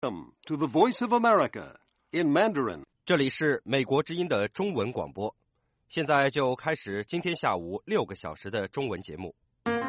Welcome to the Voice of America in Mandarin. 这里是美国之音的中文广播，现在就开始今天下午6个小时的中文节目。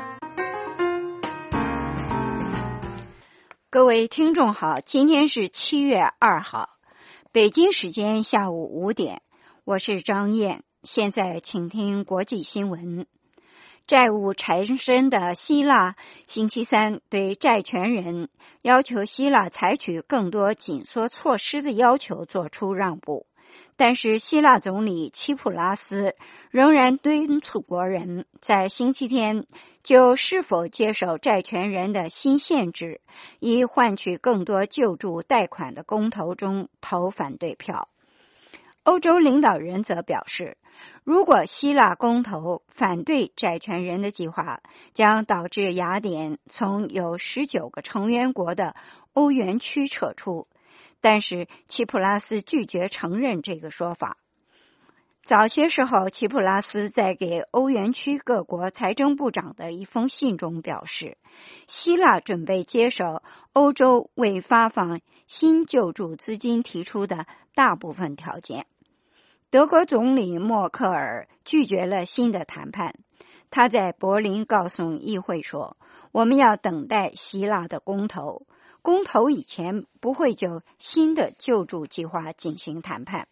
各位听众好，今天是7月2号，北京时间下午5点，我是张燕，现在请听国际新闻。债务缠身的希腊星期三对债权人要求希腊采取更多紧缩措施的要求做出让步，但是希腊总理齐普拉斯仍然敦促国人在星期天就是否接受债权人的新限制，以换取更多救助贷款的公投中投反对票。欧洲领导人则表示，如果希腊公投反对债权人的计划，将导致雅典从有19个成员国的欧元区撤出，但是齐普拉斯拒绝承认这个说法。早些时候，齐普拉斯在给欧元区各国财政部长的一封信中表示，希腊准备接受欧洲为发放新救助资金提出的大部分条件。德国总理默克尔拒绝了新的谈判，他在柏林告诉议会说，我们要等待希腊的公投，公投以前不会就新的救助计划进行谈判。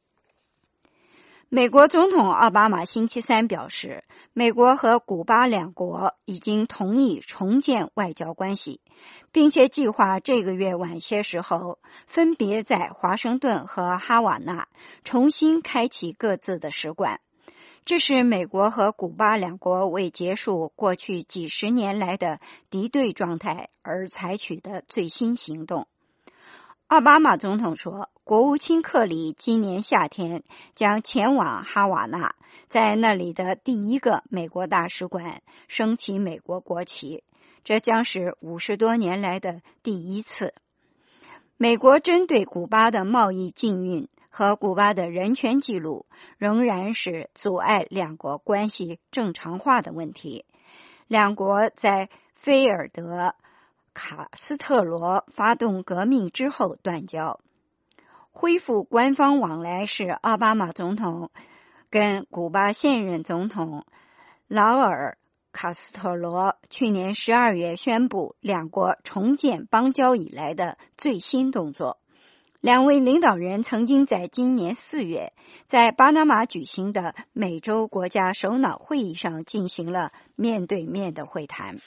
美国总统奥巴马星期三表示，美国和古巴两国已经同意重建外交关系，并且计划这个月晚些时候分别在华盛顿和哈瓦那重新开启各自的使馆。这是美国和古巴两国为结束过去几十年来的敌对状态而采取的最新行动。奥巴马总统说，国务卿克里今年夏天将前往哈瓦那，在那里的第一个美国大使馆升起美国国旗，这将是50多年来的第一次。美国针对古巴的贸易禁运和古巴的人权记录仍然是阻碍两国关系正常化的问题。两国在菲尔德卡斯特罗发动革命之后断交。恢复官方往来是奥巴马总统跟古巴现任总统劳尔卡斯特罗去年12月宣布两国重建邦交以来的最新动作。两位领导人曾经在今年4月在巴拿马举行的美洲国家首脑会议上进行了面对面的会谈。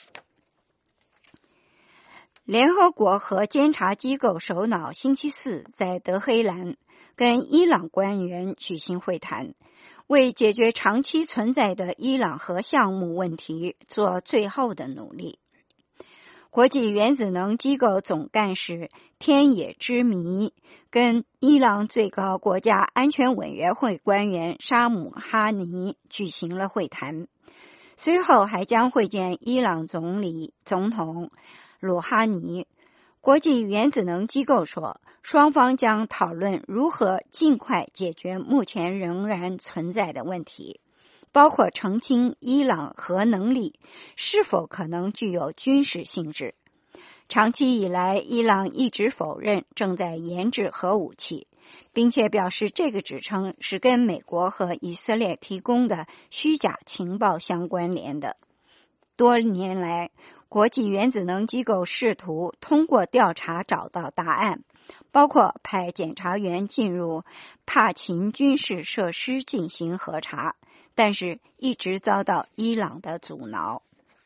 联合国核监察机构首脑星期四在德黑兰跟伊朗官员举行会谈，为解决长期存在的伊朗核项目问题做最后的努力。国际原子能机构总干事天野之弥跟伊朗最高国家安全委员会官员沙姆哈尼举行了会谈，随后还将会见伊朗总统鲁哈尼。国际原子能机构说，双方将讨论如何尽快解决目前仍然存在的问题，包括澄清伊朗核能力是否可能具有军事性质。长期以来，伊朗一直否认正在研制核武器，并且表示这个指称是跟美国和以色列提供的虚假情报相关联的。多年来，国际原子能机构试图通过调查找到答案，包括派检察员进入帕勤军事设施进行核查，但是一直遭到伊朗的阻挠。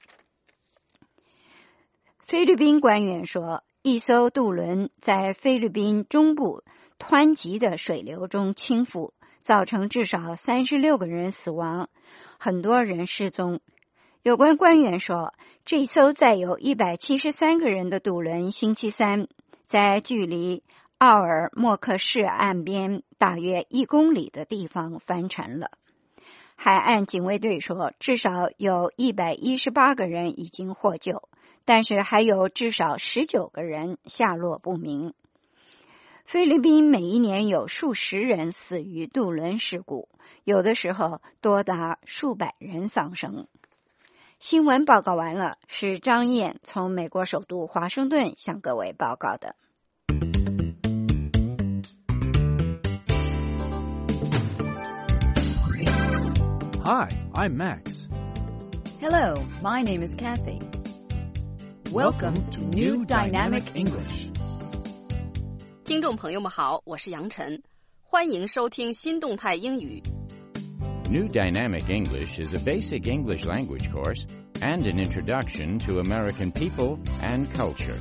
菲律宾官员说，一艘渡轮在菲律宾中部湍急的水流中倾覆，造成至少36个人死亡，很多人失踪。有关官员说，这艘载有173个人的渡轮星期三在距离奥尔莫克市岸边大约1公里的地方翻沉了。海岸警卫队说，至少有118个人已经获救，但是还有至少19个人下落不明。菲律宾每一年有数十人死于渡轮事故，有的时候多达数百人丧生。新闻报告完了，是张燕从美国首都华盛顿向各位报告的。 Hi, I'm Max. Hello, my name is Kathy. Welcome to New Dynamic English. 听众朋友们好，我是杨晨，欢迎收听新动态英语。 New Dynamic English is a basic English language course and an introduction to American people and culture.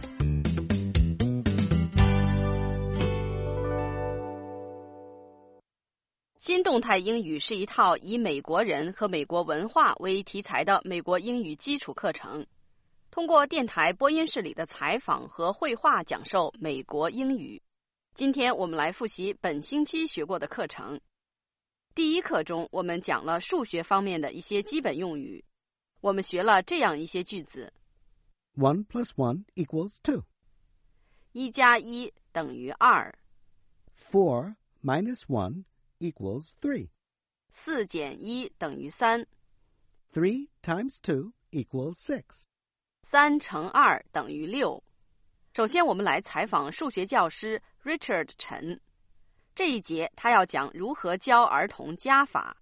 新动态英语是一套以美国人和美国文化为题材的美国英语基础课程，通过电台播音室里的采访和绘画讲授美国英语。今天我们来复习本星期学过的课程。第一课中，我们讲了数学方面的一些基本用语。我们学了这样一些句子 1 plus 1 equals 2. 1加1等于2 4 minus 1 equals 3. 4减1等于3 3 times 2 equals 6. 3乘2等于6。首先我们来采访数学教师 Richard 陈。这一节他要讲如何教儿童加法。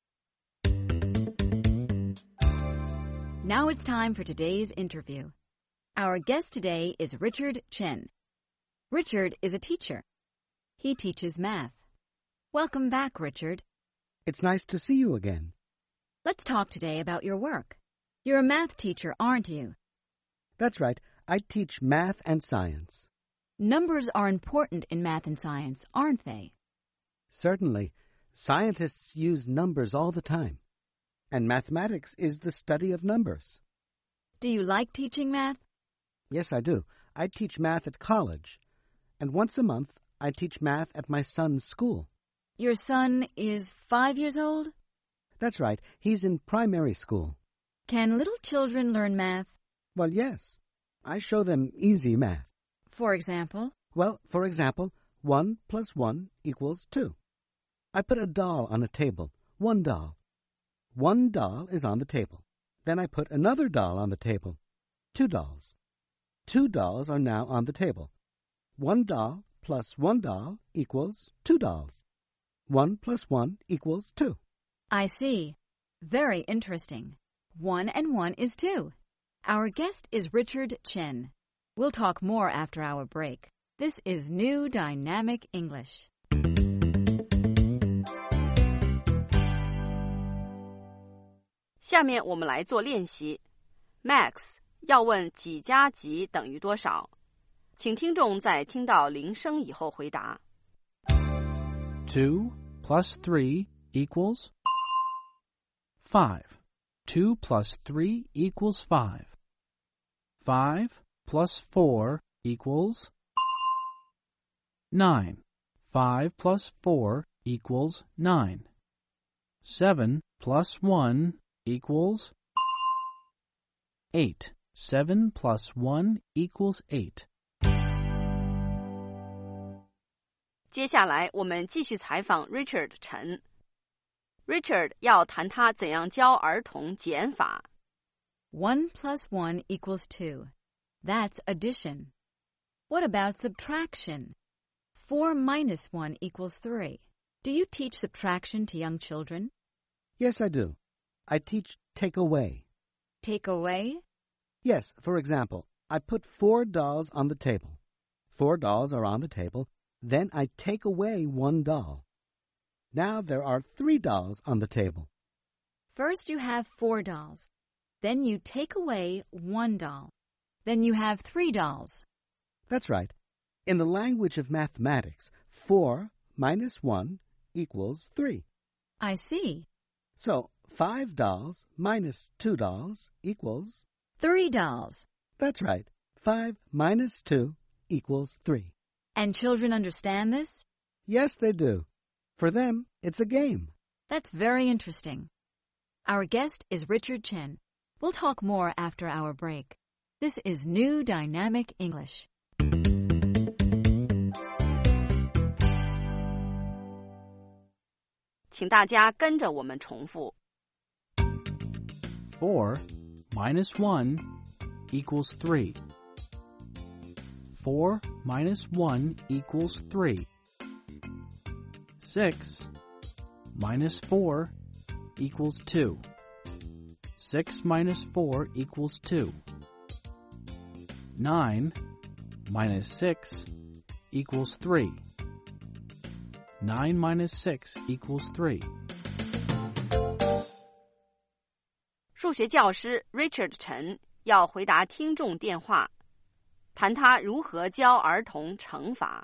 Now it's time for today's interview. Our guest today is Richard Chen. Richard is a teacher. He teaches math. Welcome back, Richard. It's nice to see you again. Let's talk today about your work. You're a math teacher, aren't you? That's right. I teach math and science. Numbers are important in math and science, aren't they? Certainly. Scientists use numbers all the time. And mathematics is the study of numbers. Do you like teaching math? Yes, I do. I teach math at college. And once a month, I teach math at my son's school. Your son is 5 years old? That's right. He's in primary school. Can little children learn math? Well, yes. I show them easy math. For example? Well, for example, 1 plus 1 equals 2. I put a doll on a table, one doll. One doll is on the table. Then I put another doll on the table, 2 dolls. 2 dolls are now on the table. One doll plus one doll equals 2 dolls. 1 plus 1 equals 2. I see. Very interesting. 1 and 1 is 2. Our guest is Richard Chen. We'll talk more after our break. This is New Dynamic English. 下面我们来做练习。Max 要问几加几等于多少？请听众在听到铃声以后回答。 2 plus 3 equals 5. 2 plus 3 equals 5. 5 plus 4 equals 9. 5 plus 4 equals 9. 7 plus 1 equals 8. 7 plus 1 equals 8. 接下来我们继续采访 Richard 陈。Richard 要谈他怎样教儿童减法。 1 plus 1 equals 2. That's addition. What about subtraction? 4 minus 1 equals 3. Do you teach subtraction to young children? Yes, I do. I teach take away. Take away? Yes, for example, I put 4 dolls on the table. 4 dolls are on the table. Then I take away 1 doll. Now there are 3 dolls on the table. First you have 4 dolls. Then you take away 1 doll. Then you have 3 dolls. That's right. In the language of mathematics, 4 minus 1 equals 3. I see. So 5 dolls minus 2 dolls equals 3 dolls. That's right. 5 minus 2 equals 3. And children understand this? Yes, they do. For them, it's a game. That's very interesting. Our guest is Richard Chen. We'll talk more after our break. This is New Dynamic English. 请大家跟着我们重复。 4 minus 1 equals 3. 4 minus 1 equals 3. 6 minus 4 equals 2. 6 minus 4 equals 2. 9 minus 6 equals 3. 9 minus 6 equals 3. 数学教师 Richard 陈要回答听众电话，谈他如何教儿童乘法。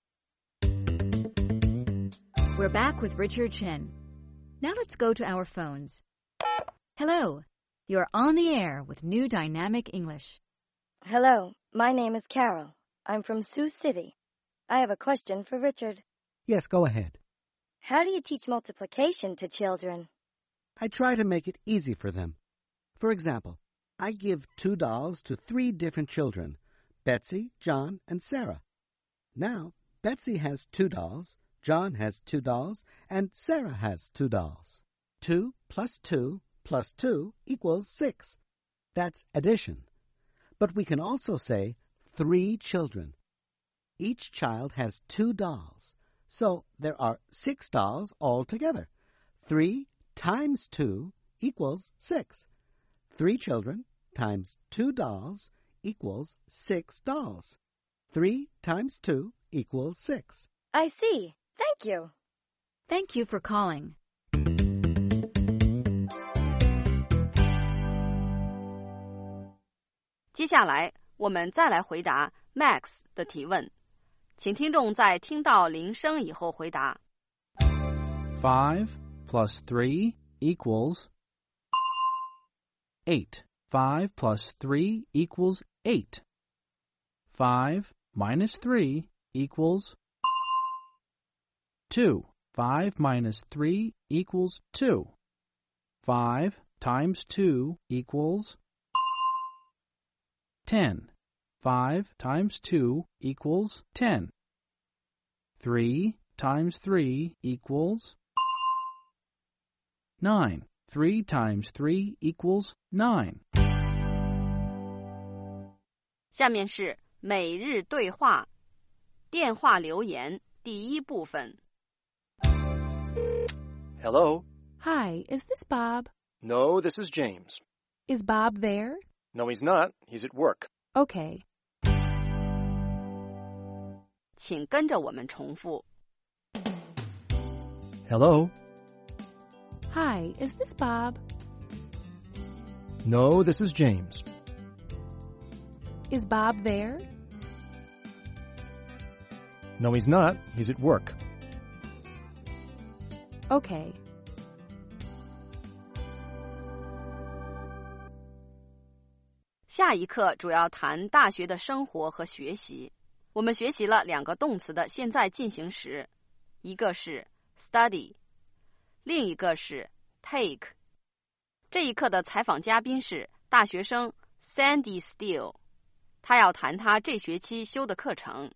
We're back with Richard Chen. Now let's go to our phones. Hello, you're on the air with New Dynamic English. Hello, my name is Carol. I'm from Sioux City. I have a question for Richard. Yes, go ahead. How do you teach multiplication to children? I try to make it easy for them. For example, I give 2 dolls to 3 different children, Betsy, John, and Sarah. Now, Betsy has 2 dolls, John has 2 dolls, and Sarah has 2 dolls. 2 plus 2 plus 2 equals 6. That's addition. But we can also say 3 children. Each child has 2 dolls, so there are 6 dolls altogether. 3 times 2 equals 6. 3 children times 2 dolls equals 6 dolls. 3 times 2 equals 6. I see. Thank you. Thank you for calling. 接下来我们再来回答 Max 的提问，请听众在听到铃声以后回答。 5 plus 3 equals 8. 5 plus 3 equals 8. 5 minus 3 equals 2. 5 minus 3 equals 2. 5 times 2 equals 10. 5 times 2 equals 10. 3 times 3 equals 9. 3 times 3 equals 9. 下面是每日对话电话留言第一部分。 Hello. Hi, is this Bob? No, this is James. Is Bob there? No, he's not. He's at work. Okay. 请跟着我们重复。 Hello. Hi, is this Bob? No, this is James. Is Bob there? No, he's not. He's at work. Okay. 下一课主要谈大学的生活和学习。我们学习了2个动词的现在进行时，一个是 study， 另一个是 take。这一课的采访嘉宾是大学生 Sandy Steele， 他要谈他这学期修的课程。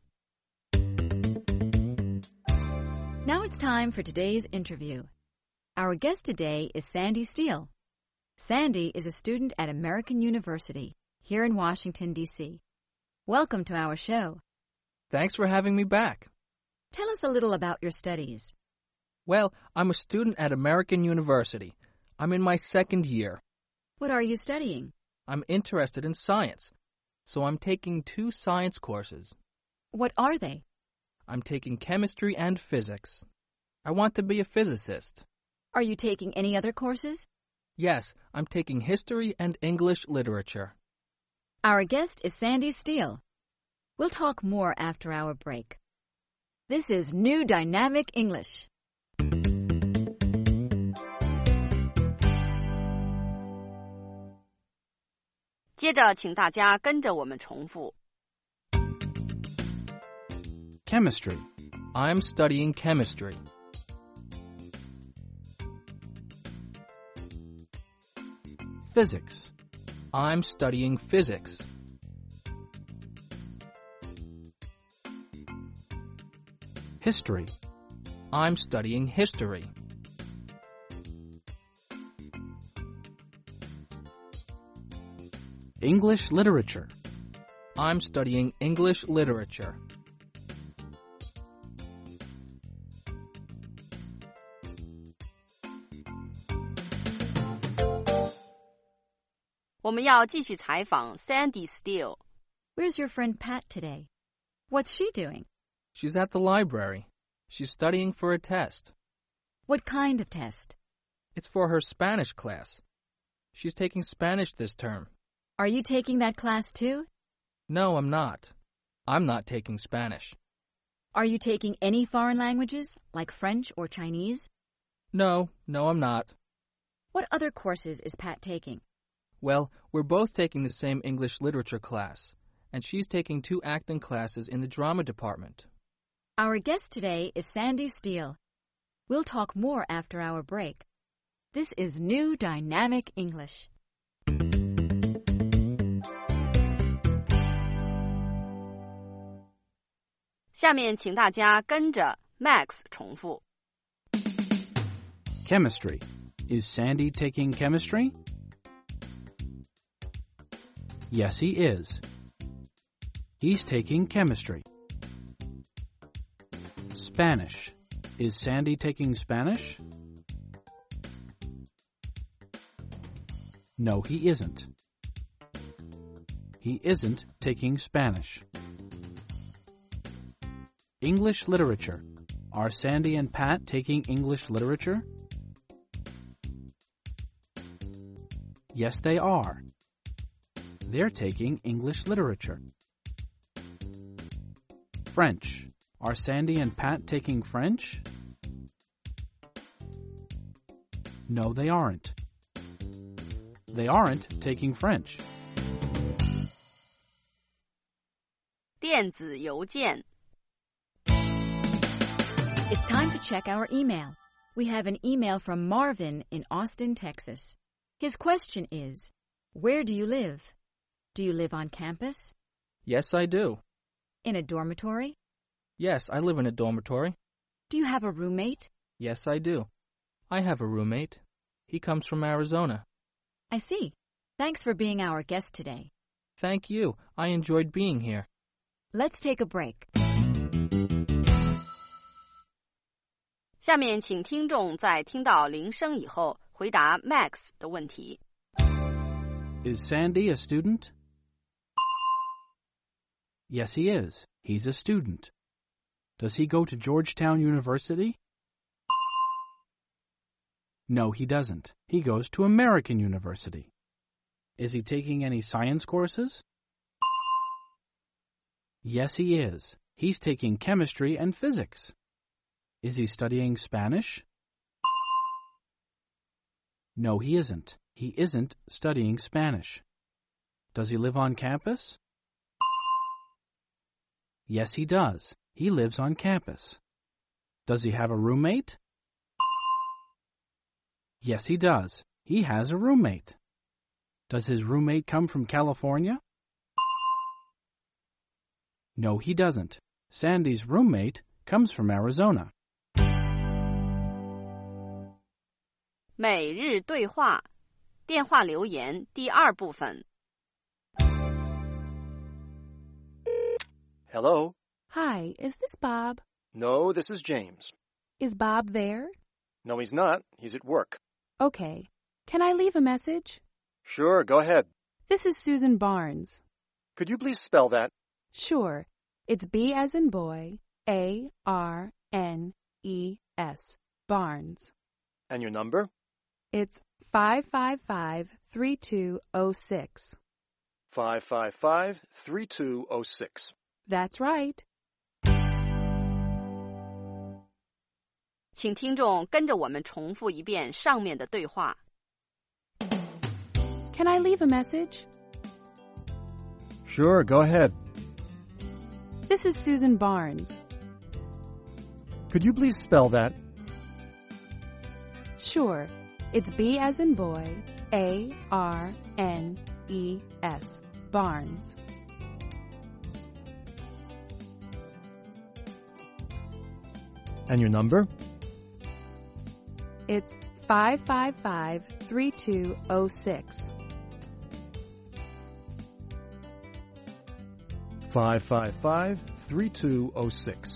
Now it's time for today's interview. Our guest today is Sandy Steele. Sandy is a student at American University here in Washington, D.C. Welcome to our show. Thanks for having me back. Tell us a little about your studies. Well, I'm a student at American University. I'm in my 2nd year. What are you studying? I'm interested in science, so I'm taking 2 science courses. What are they? I'm taking chemistry and physics. I want to be a physicist. Are you taking any other courses? Yes, I'm taking history and English literature. Our guest is Sandy Steele. We'll talk more after our break. This is New Dynamic English. 接着请大家跟着我们重复。 Chemistry. I'm studying chemistry. Physics. I'm studying physics. History. I'm studying history. English literature. I'm studying English literature. 我们要继续采访 Sandy Steele。 Where's your friend Pat today? What's she doing? She's at the library. She's studying for a test. What kind of test? It's for her Spanish class. She's taking Spanish this term. Are you taking that class too? No, I'm not. I'm not taking Spanish. Are you taking any foreign languages, like French or Chinese? No, I'm not. What other courses is Pat taking? Well, we're both taking the same English literature class, and she's taking 2 acting classes in the drama department. Our guest today is Sandy Steele. We'll talk more after our break. This is New Dynamic English. 下面请大家跟着 Max 重复。 Chemistry. Is Sandy taking chemistry? Yes, he is. He's taking chemistry. Spanish. Is Sandy taking Spanish? No, he isn't. He isn't taking Spanish. English literature. Are Sandy and Pat taking English literature? Yes, they are. They're taking English literature. French. Are Sandy and Pat taking French? No, they aren't. They aren't taking French. 电子邮件。 It's time to check our email. We have an email from Marvin in Austin, Texas. His question is, where do you live? Do you live on campus? Yes, I do. In a dormitory? Yes, I live in a dormitory. Do you have a roommate? Yes, I do. I have a roommate. He comes from Arizona. I see. Thanks for being our guest today. Thank you. I enjoyed being here. Let's take a break. 下面请听众在听到铃声以后回答 Max 的问题。 Is Sandy a student? Yes, he is. He's a student. Does he go to Georgetown University? No, he doesn't. He goes to American University. Is he taking any science courses? Yes, he is. He's taking chemistry and physics. Is he studying Spanish? No, he isn't. He isn't studying Spanish. Does he live on campus? Yes, he does. He lives on campus. Does he have a roommate? Yes, he does. He has a roommate. Does his roommate come from California? No, he doesn't. Sandy's roommate comes from Arizona. 每日对话电话留言第2部分。 Hello? Hi, is this Bob? No, this is James. Is Bob there? No, he's not. He's at work. Okay. Can I leave a message? Sure, go ahead. This is Susan Barnes. Could you please spell that? Sure. It's B as in boy, A-R-N-E-S. Barnes. And your number? It's 555-3206. 555-3206. That's right. 请听众跟着我们重复一遍上面的对话。 Can I leave a message? Sure, go ahead. This is Susan Barnes. Could you please spell that? Sure. It's B as in boy, A-R-N-E-S. Barnes. And your number? It's 555-3206. 555-3206.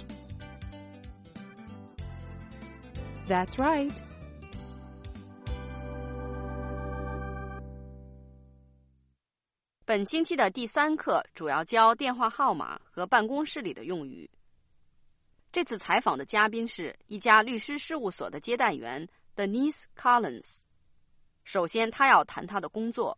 That's right. 本星期的第3课主要教电话号码和办公室里的用语。这次采访的嘉宾是一家律师事务所的接待员 Denise Collins。首先，他要谈他的工作。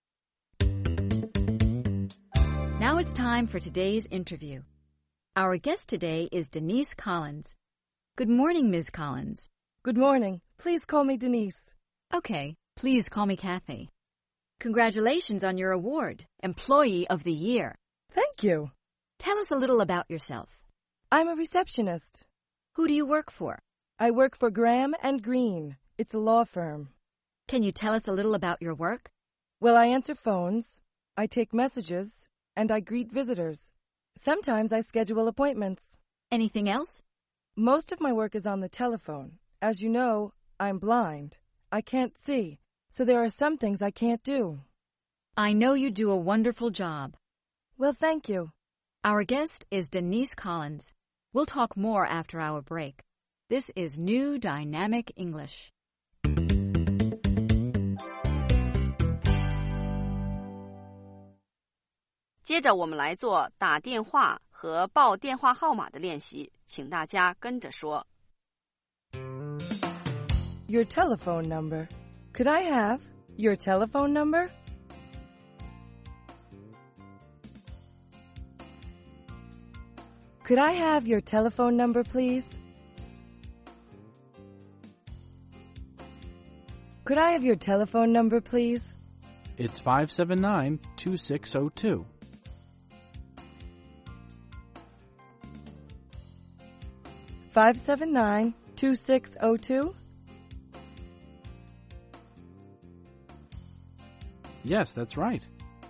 Now it's time for today's interview. Our guest today is Denise Collins. Good morning, Ms. Collins. Good morning. Please call me Denise. Okay, please call me Kathy. Congratulations on your award, Employee of the Year. Thank you. Tell us a little about yourself. I'm a receptionist. Who do you work for? I work for Graham and Green. It's a law firm. Can you tell us a little about your work? Well, I answer phones, I take messages, and I greet visitors. Sometimes I schedule appointments. Anything else? Most of my work is on the telephone. As you know, I'm blind. I can't see, so there are some things I can't do. I know you do a wonderful job. Well, thank you. Our guest is Denise Collins. We'll talk more after our break. This is New Dynamic English. 接着我们来做打电话和报电话号码的练习，请大家跟着说。 Your telephone number. Could I have your telephone number? Could I have your telephone number, please? Could I have your telephone number, please? It's 579-2602. $579-2602? Yes, that's right.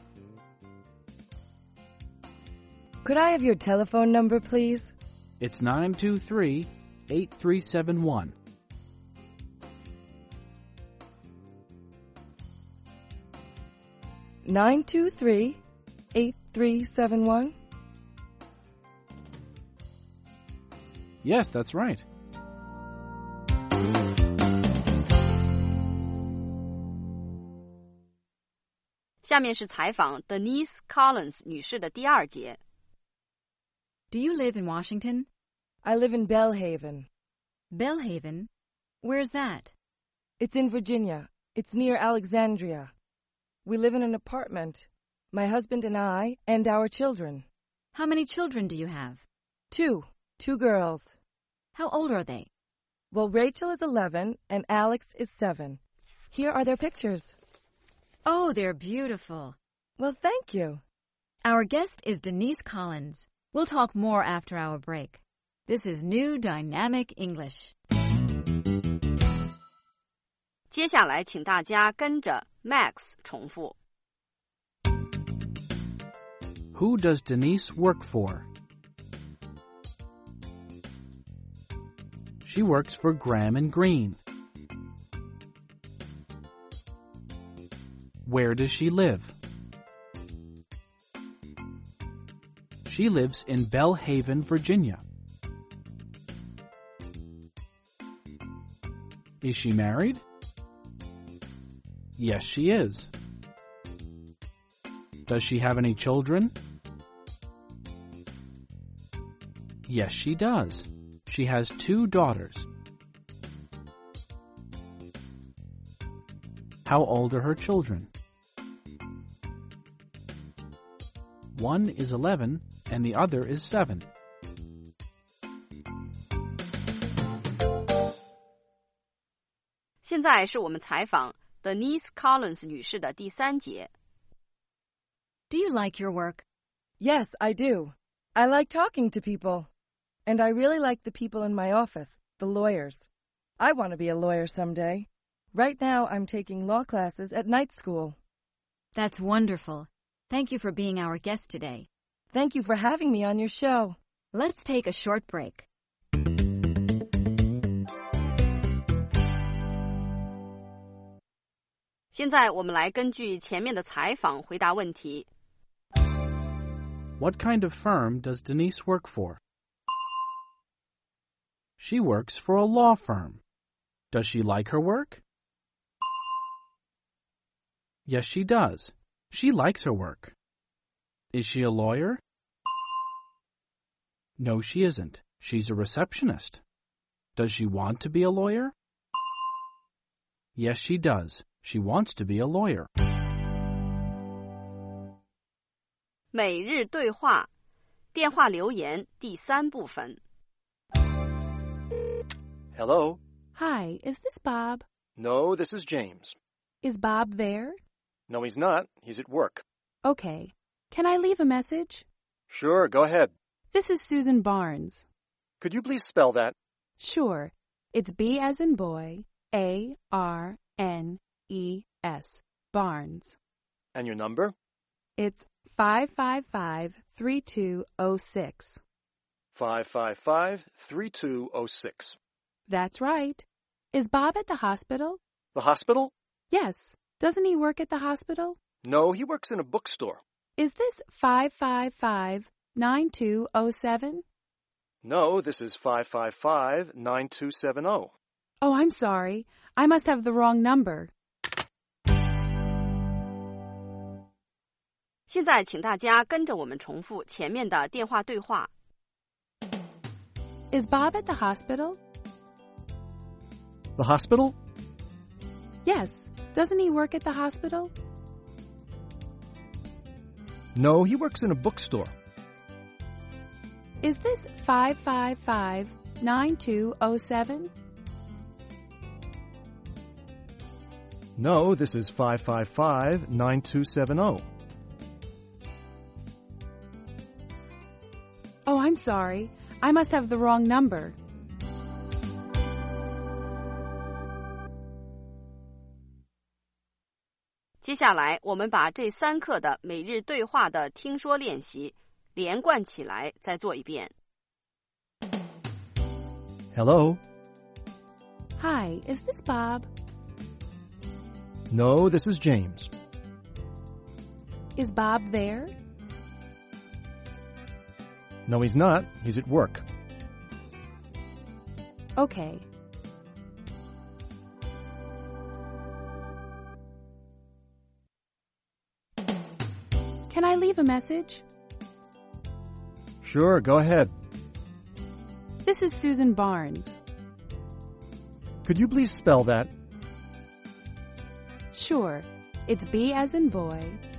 Could I have your telephone number, please? It's 923-8371. $923-8371? Yes, that's right. 下面是采访 Denise Collins 女士的第2节。 Do you live in Washington? I live in Belhaven. Belhaven? Where's that? It's in Virginia. It's near Alexandria. We live in an apartment. My husband and I, and our children. How many children do you have? 2 girls. How old are they? Well, Rachel is 11 and Alex is 7. Here are their pictures. Oh, they're beautiful. Well, thank you. Our guest is Denise Collins. We'll talk more after our break. This is New Dynamic English. 接下来请大家跟着 Max 重复。 Who does Denise work for? She works for Graham and Green. Where does she live? She lives in Belhaven, Virginia. Is she married? Yes, she is. Does she have any children? Yes, she does. She has 2 daughters. How old are her children? One is 11 and the other is 7. 现在是我们采访 Denise Collins 女士的第3节。 Do you like your work? Yes, I do. I like talking to people. And I really like the people in my office, the lawyers. I want to be a lawyer someday. Right now, I'm taking law classes at night school. That's wonderful. Thank you for being our guest today. Thank you for having me on your show. Let's take a short break. 现在我们来根据前面的采访回答问题。 What kind of firm does Denise work for? She works for a law firm. Does she like her work? Yes, she does. She likes her work. Is she a lawyer? No, she isn't. She's a receptionist. Does she want to be a lawyer? Yes, she does. She wants to be a lawyer. 每日对话电话留言第3部分。 Hello? Hi, is this Bob? No, this is James. Is Bob there? No, he's not. He's at work. Okay. Can I leave a message? Sure, go ahead. This is Susan Barnes. Could you please spell that? Sure. It's B as in boy, A-R-N-E-S. Barnes. And your number? It's 555-3206. 555-3206. That's right. Is Bob at the hospital? The hospital? Yes. Doesn't he work at the hospital? No, he works in a bookstore. Is this 555-9207? No, this is 555-9270. Oh, I'm sorry. I must have the wrong number. 现在请大家跟着我们重复前面的电话对话。 Is Bob at the hospital? The hospital? Yes. Doesn't he work at the hospital? No, he works in a bookstore. Is this 555-9207? No, this is 555-9270. Oh, I'm sorry. I must have the wrong number. 接下来我们把这3课的每日对话的听说练习连贯起来再做一遍。 Hello? Hi, is this Bob? No, this is James. Is Bob there? No, he's not. He's at work. Okay. Can I leave a message? Sure, go ahead. This is Susan Barnes. Could you please spell that? Sure. It's B as in boy,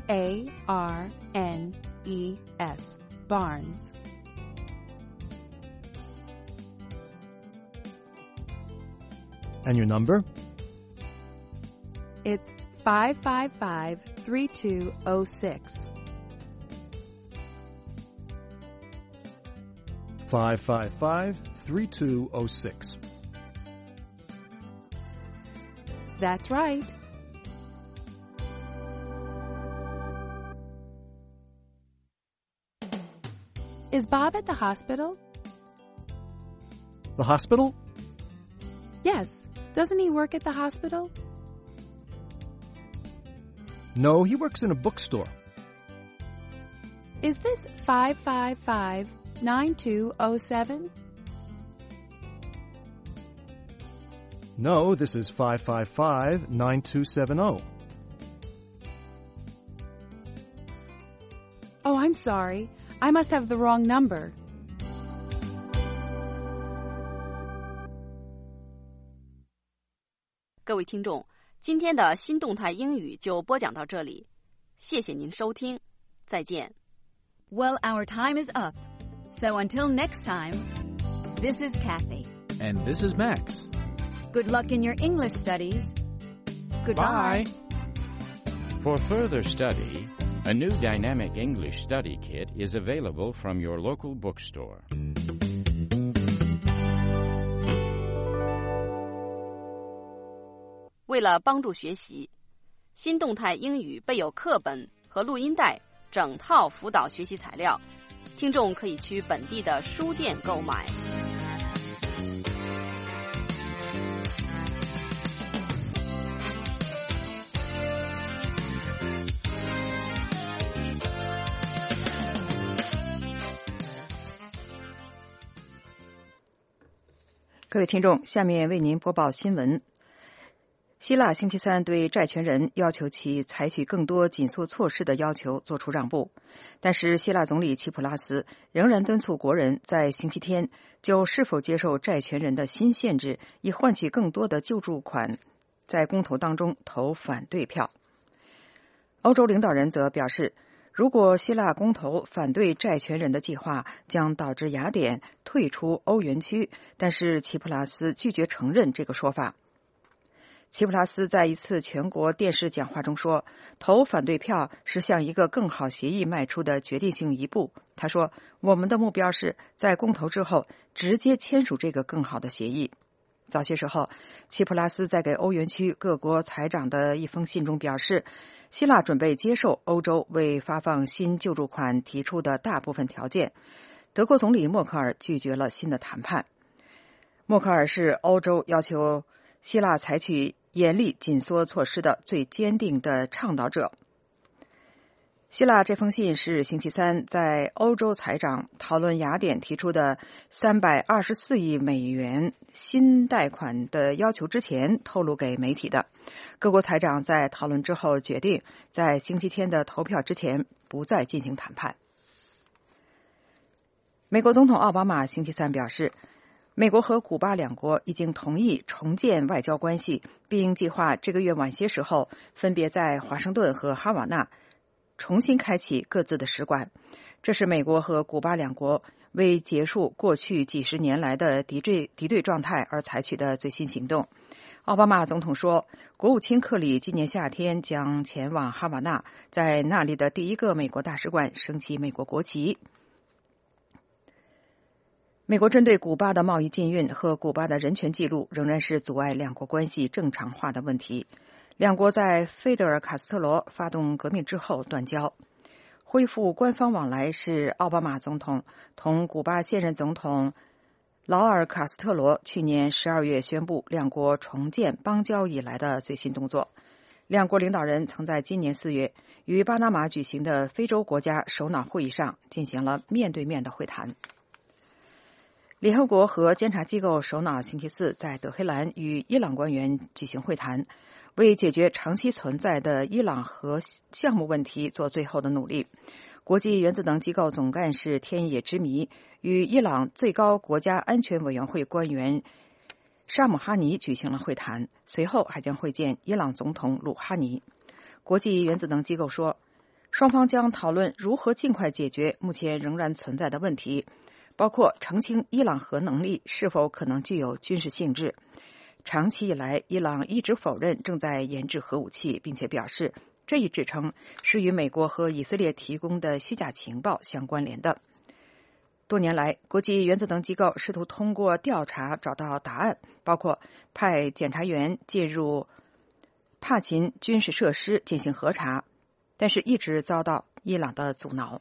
A-R-N-E-S. Barnes. And your number? It's 555-3206. 555-3206. That's right. Is Bob at the hospital? The hospital? Yes. Doesn't he work at the hospital? No, he works in a bookstore. Is this 555-9207? No, this is 555-9270. Oh, I'm sorry. I must have the wrong number. 各位听众，今天的新动态英语就播讲到这里，谢谢您收听，再见。 Well, our time is up. So until next time, this is Kathy. And this is Max. Good luck in your English studies. Goodbye. Bye. For further study, a new dynamic English study kit is available from your local bookstore. 为了帮助学习，新动态英语备有课本和录音带整套辅导学习材料，听众可以去本地的书店购买。 各位听众，下面为您播报新闻。 希腊星期三对债权人要求其采取更多紧缩措施的要求做出让步，但是希腊总理齐普拉斯仍然敦促国人在星期天就是否接受债权人的新限制，以换取更多的救助款，在公投当中投反对票。欧洲领导人则表示，如果希腊公投反对债权人的计划，将导致雅典退出欧元区，但是齐普拉斯拒绝承认这个说法。齐普拉斯在一次全国电视讲话中说，投反对票是向一个更好协议迈出的决定性一步。他说，我们的目标是在公投之后直接签署这个更好的协议。早些时候，齐普拉斯在给欧元区各国财长的一封信中表示，希腊准备接受欧洲为发放新救助款提出的大部分条件。德国总理默克尔拒绝了新的谈判。默克尔是欧洲要求希腊采取严厉紧缩措施的最坚定的倡导者。希腊这封信是星期三在欧洲财长讨论雅典提出的324亿美元新贷款的要求之前透露给媒体的。各国财长在讨论之后决定，在星期天的投票之前不再进行谈判。美国总统奥巴马星期三表示，美国和古巴两国已经同意重建外交关系，并计划这个月晚些时候分别在华盛顿和哈瓦那重新开启各自的使馆。这是美国和古巴两国为结束过去几十年来的敌对状态而采取的最新行动。奥巴马总统说，国务卿克里今年夏天将前往哈瓦那，在那里的第一个美国大使馆升起美国国旗。美国针对古巴的贸易禁运和古巴的人权记录仍然是阻碍两国关系正常化的问题。两国在费德尔·卡斯特罗发动革命之后断交。恢复官方往来是奥巴马总统同古巴现任总统劳尔·卡斯特罗去年12月宣布两国重建邦交以来的最新动作。两国领导人曾在今年4月于巴拿马举行的非洲国家首脑会议上进行了面对面的会谈。联合国和监察机构首脑星期四在德黑兰与伊朗官员举行会谈，为解决长期存在的伊朗核项目问题做最后的努力。国际原子能机构总干事天野之弥与伊朗最高国家安全委员会官员沙姆哈尼举行了会谈，随后还将会见伊朗总统鲁哈尼。国际原子能机构说，双方将讨论如何尽快解决目前仍然存在的问题，包括澄清伊朗核能力是否可能具有军事性质。长期以来，伊朗一直否认正在研制核武器，并且表示这一指称是与美国和以色列提供的虚假情报相关联的。多年来，国际原子能机构试图通过调查找到答案，包括派检察员进入帕勤军事设施进行核查，但是一直遭到伊朗的阻挠。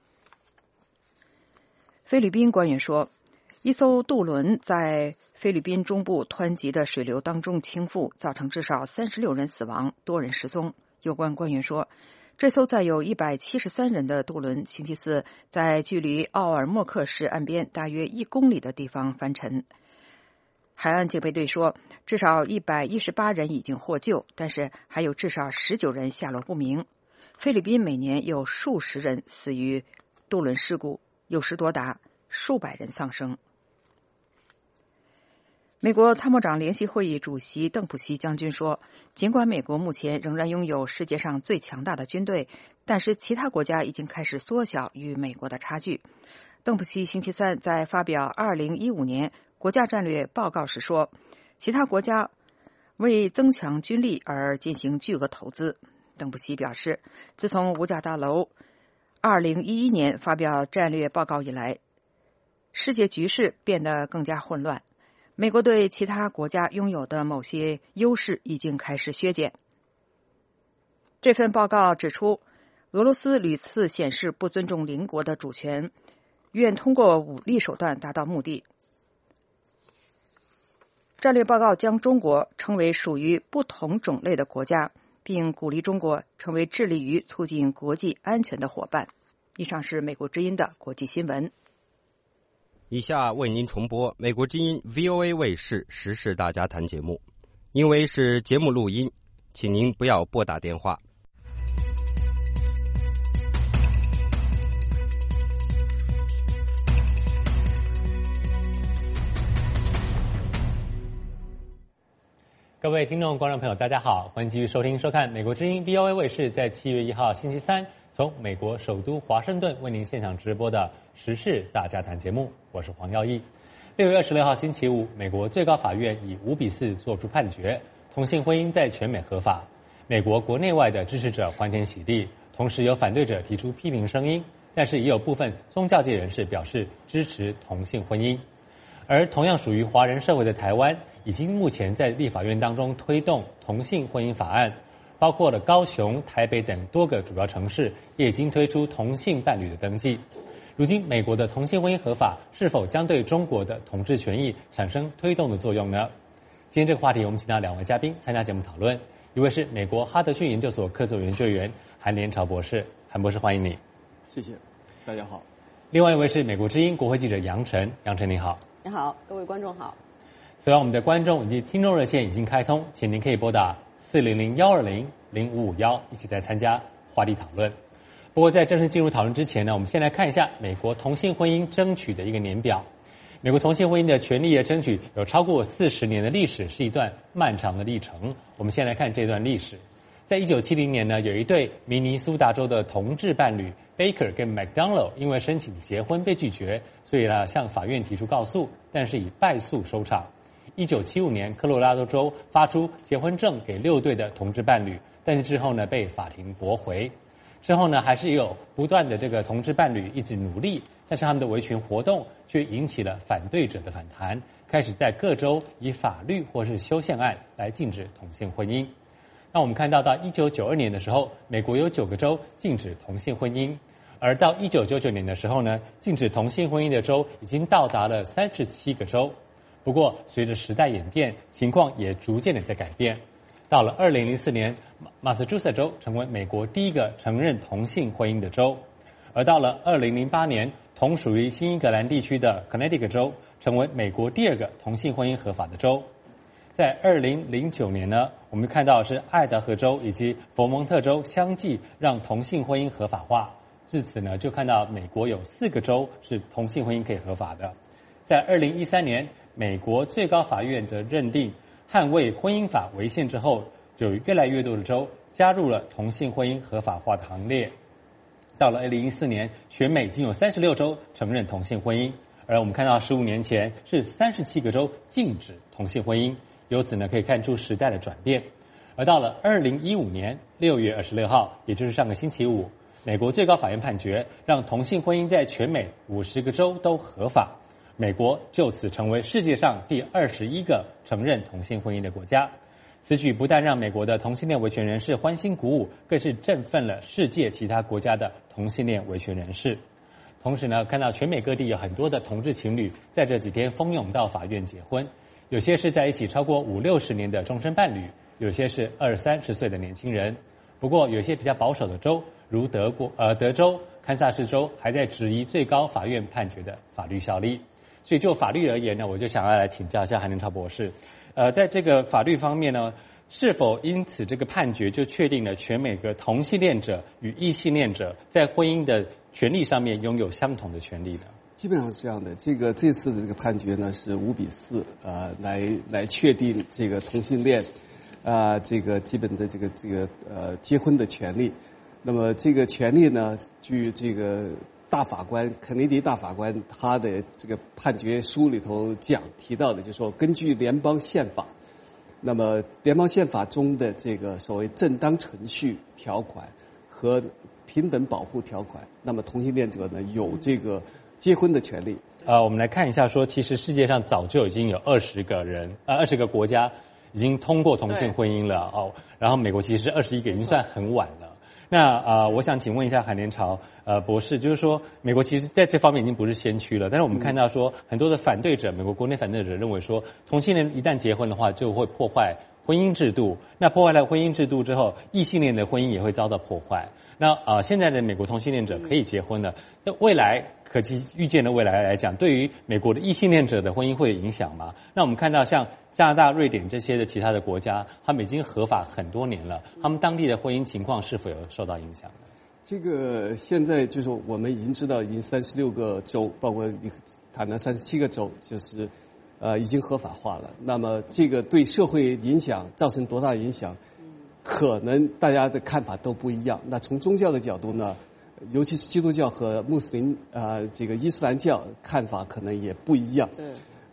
菲律宾官员说，一艘渡轮在菲律宾中部湍急的水流当中倾覆，造成至少36人死亡，多人失踪。有关官员说，这艘载有173人的渡轮星期四在距离奥尔默克市岸边大约1公里的地方翻沉。海岸警备队说，至少118人已经获救，但是还有至少19人下落不明。菲律宾每年有数十人死于渡轮事故，有时多达数百人丧生。美国参谋长联席会议主席邓普西将军说，尽管美国目前仍然拥有世界上最强大的军队，但是其他国家已经开始缩小与美国的差距。邓普西星期三在发表2015年国家战略报告时说，其他国家为增强军力而进行巨额投资。邓普西表示，自从五角大楼2011年发表战略报告以来，世界局势变得更加混乱。美国对其他国家拥有的某些优势已经开始削减。这份报告指出，俄罗斯屡次显示不尊重邻国的主权，愿通过武力手段达到目的。战略报告将中国称为属于不同种类的国家，并鼓励中国成为致力于促进国际安全的伙伴。以上是美国之音的国际新闻。 以下为您重播美国之音 VOA 卫视时事大家谈节目。 因为是节目录音，请您不要拨打电话。 各位听众、观众朋友，大家好，欢迎继续收听、收看美国之音 VOA 卫视在7月1号星期三从美国首都华盛顿为您现场直播的时事大家谈节目，我是黄耀义。6月26号星期五，美国最高法院以5-4作出判决，同性婚姻在全美合法。美国国内外的支持者欢天喜地，同时有反对者提出批评声音，但是也有部分宗教界人士表示支持同性婚姻。而同样属于华人社会的台湾，已经目前在立法院当中推动同性婚姻法案，包括了高雄、台北等多个主要城市也已经推出同性伴侣的登记。如今美国的同性婚姻合法是否将对中国的同志权益产生推动的作用呢？今天这个话题我们请到2位嘉宾参加节目讨论，一位是美国哈德逊研究所客座研究员韩连朝博士，韩博士欢迎你。 谢谢，大家好。 另外一位是美国之音国会记者杨晨，杨晨你好。 你好，各位观众好。 此外，我们的观众以及听众热线已经开通，请您可以拨打400-120-0551一起来参加话题讨论。不过在正式进入讨论之前呢，我们先来看一下美国同性婚姻争取的一个年表。美国同性婚姻的权利的争取有超过40年的历史，是一段漫长的历程。我们先来看这段历史。在1970年呢，有一对明尼苏达州的同志伴侣 Baker 跟 McDonald 因为申请结婚被拒绝，所以呢向法院提出告诉，但是以败诉收场。1975年，科罗拉多州发出结婚证给6对的同志伴侣，但是之后呢被法庭驳回。之后呢，还是有不断的这个同志伴侣一直努力，但是他们的维权活动却引起了反对者的反弹，开始在各州以法律或是修宪案来禁止同性婚姻。那我们看到1992年的时候，美国有9个州禁止同性婚姻，而到1999年的时候呢，禁止同性婚姻的州已经到达了37个州。不过随着时代演变，情况也逐渐的在改变。到了2004年，马萨诸塞州成为美国第一个承认同性婚姻的州，而到了2008年，同属于新英格兰地区的 Connecticut 州成为美国第2个同性婚姻合法的州。在2009年呢，我们看到是爱达荷州以及佛蒙特州相继让同性婚姻合法化。至此呢，就看到美国有4个州是同性婚姻可以合法的。在2013年，美国最高法院则认定捍卫婚姻法违宪之后，就有越来越多的州加入了同性婚姻合法化的行列。到了2014年，全美已经有36州承认同性婚姻，而我们看到15年前是37个州禁止同性婚姻。由此呢，可以看出时代的转变。而到了2015年6月26号，也就是上个星期五，美国最高法院判决让同性婚姻在全美50个州都合法，美国就此成为世界上第21个承认同性婚姻的国家。此举不但让美国的同性恋维权人士欢欣鼓舞，更是振奋了世界其他国家的同性恋维权人士。同时呢，看到全美各地有很多的同志情侣在这几天蜂拥到法院结婚，有些是在一起超过50-60年的终身伴侣，有些是20-30岁的年轻人。不过有些比较保守的州，如德州、堪萨斯州还在质疑最高法院判决的法律效力。所以就法律而言呢，我就想要来请教一下韩连朝博士，在这个法律方面呢，是否因此这个判决就确定了全美的同性恋者与异性恋者在婚姻的权利上面拥有相同的权利呢？ 基本上是这样的，这次的这个判决呢是5-4，来确定这个同性恋，这个基本的这个结婚的权利。那么这个权利呢，据这个大法官肯尼迪大法官他的这个判决书里头提到的，就是说根据联邦宪法，那么联邦宪法中的这个所谓正当程序条款和平等保护条款，那么同性恋者呢有这个结婚的权利。 我们来看一下说，其实世界上早就已经有20个国家已经通过同性婚姻了哦，然后美国其实是21个，已经算很晚了。那我想请问一下韩连朝博士，就是说美国其实在这方面已经不是先驱了，但是我们看到说很多的反对者，美国国内反对者认为说，同性恋一旦结婚的话，就会破坏婚姻制度。那破坏了婚姻制度之后，异性恋的婚姻也会遭到破坏。那现在的美国同性恋者可以结婚了，那未来可期预见的未来来讲，对于美国的异性恋者的婚姻会有影响吗？那我们看到像加拿大、瑞典这些的其他的国家，他们已经合法很多年了，他们当地的婚姻情况是否有受到影响呢？ 这个现在就是我们已经知道，已经36个州，包括你谈的37个州，就是已经合法化了。那么这个对社会影响造成多大影响？可能大家的看法都不一样。那从宗教的角度呢，尤其是基督教和穆斯林这个伊斯兰教看法可能也不一样。 对。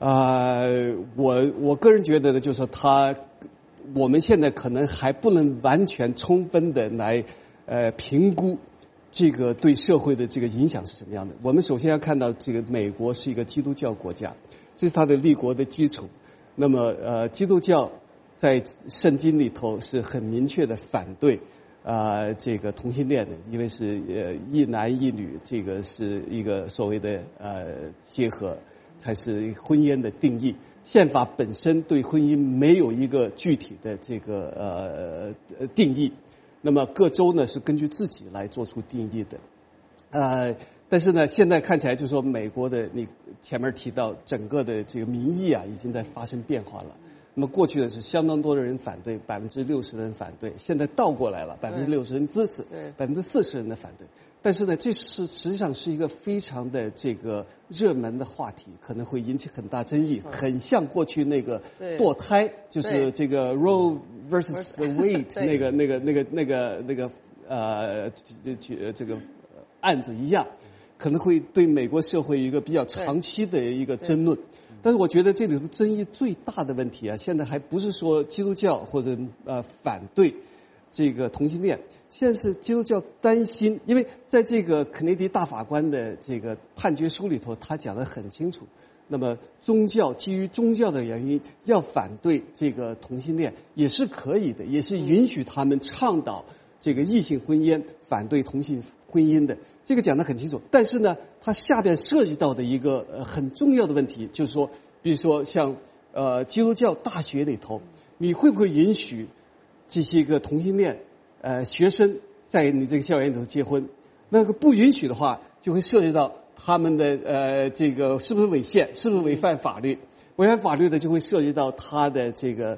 我个人觉得呢，就是说我们现在可能还不能完全充分的来评估这个对社会的这个影响是什么样的。我们首先要看到，这个美国是一个基督教国家，这是它的立国的基础。那么基督教在圣经里头是很明确的反对这个同性恋的，因为是一男一女，这个是一个所谓的结合才是婚姻的定义。宪法本身对婚姻没有一个具体的这个定义，那么各州呢是根据自己来做出定义的。但是呢，现在看起来就是说美国的你前面提到整个的这个民意已经在发生变化了。那么过去的是相当多的人反对，60%的人反对，现在倒过来了，60%人支持，40%人的反对。但是呢，这是实际上是一个非常的这个热门的话题，可能会引起很大争议，很像过去那个堕胎，就是这个 Roe versus Wade 那个这个案子一样，可能会对美国社会一个比较长期的一个争论。但是我觉得这里头争议最大的问题现在还不是说基督教或者反对这个同性恋，现在是基督教担心，因为在这个肯尼迪大法官的这个判决书里头，他讲得很清楚。那么基于宗教的原因要反对这个同性恋也是可以的，也是允许他们倡导这个异性婚姻，反对同性婚姻的。这个讲得很清楚，但是呢，它下边涉及到的一个很重要的问题，就是说，比如说像基督教大学里头，你会不会允许这些个同性恋学生在你这个校园里头结婚？那个不允许的话，就会涉及到他们的这个是不是违宪，是不是违反法律？违反法律的就会涉及到他的这个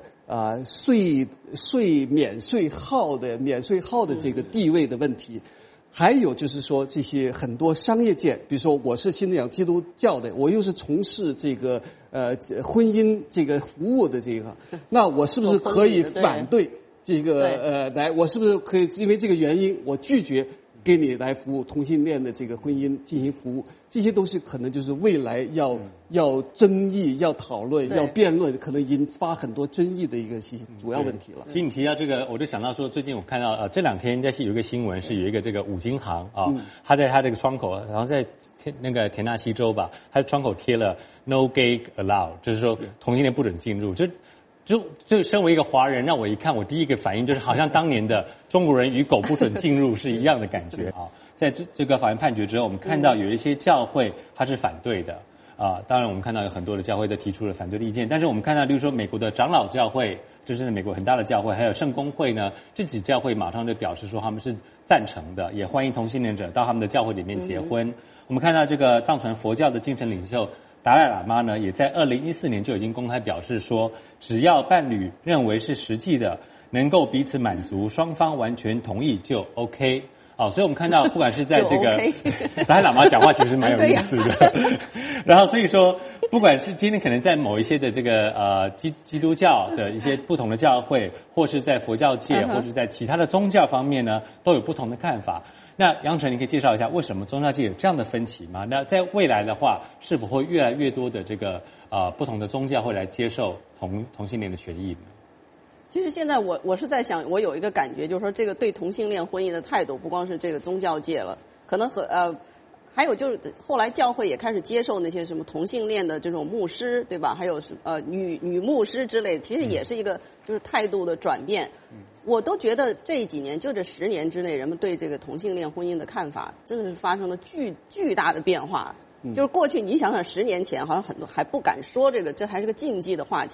免税号的这个地位的问题。还有就是说，这些很多商业界，比如说我是信仰基督教的，我又是从事这个婚姻这个服务的这个，那我是不是可以反对这个我是不是可以因为这个原因我拒绝给你来服务同性恋的这个婚姻进行服务？这些都是可能就是未来要争议、要讨论、要辩论，可能引发很多争议的一个主要问题了。 其实你提到这个，我就想到说，最近我看到这2天应该是有一个新闻，是有一个这个五金行他在他这个窗口，然后在那个田纳西州吧，他的窗口贴了 "No gay allowed"， 就是说同性恋不准进入。就身为一个华人，让我一看，我第一个反应就是好像当年的中国人与狗不准进入是一样的感觉啊。在这个法院判决之后，我们看到有一些教会它是反对的当然我们看到有很多的教会都提出了反对的意见，但是我们看到，例如说美国的长老教会，这是美国很大的教会，还有圣公会呢，这几教会马上就表示说他们是赞成的，也欢迎同性恋者到他们的教会里面结婚。我们看到这个藏传佛教的精神领袖达赖喇嘛呢，也在2014年就已经公开表示说，只要伴侣认为是实际的，能够彼此满足，双方完全同意就 OK。所以我们看到，不管是在这个达赖喇嘛讲话其实蛮有意思的。然后所以说，不管是今天可能在某一些的这个基督教的一些不同的教会，或是在佛教界，或是在其他的宗教方面呢，都有不同的看法。那杨晨，你可以介绍一下为什么宗教界有这样的分歧吗？那在未来的话，是否会越来越多的这个不同的宗教会来接受同性恋的权益呢？ 其实现在我是在想，我有一个感觉，就是说这个对同性恋婚姻的态度，不光是这个宗教界了，可能还有就是后来教会也开始接受那些什么同性恋的这种牧师，对吧？还有女牧师之类的，其实也是一个就是态度的转变。我都觉得这几年就这10年之内，人们对这个同性恋婚姻的看法真的是发生了巨大的变化。就是过去你想想10年前，好像很多还不敢说这个，这还是个禁忌的话题。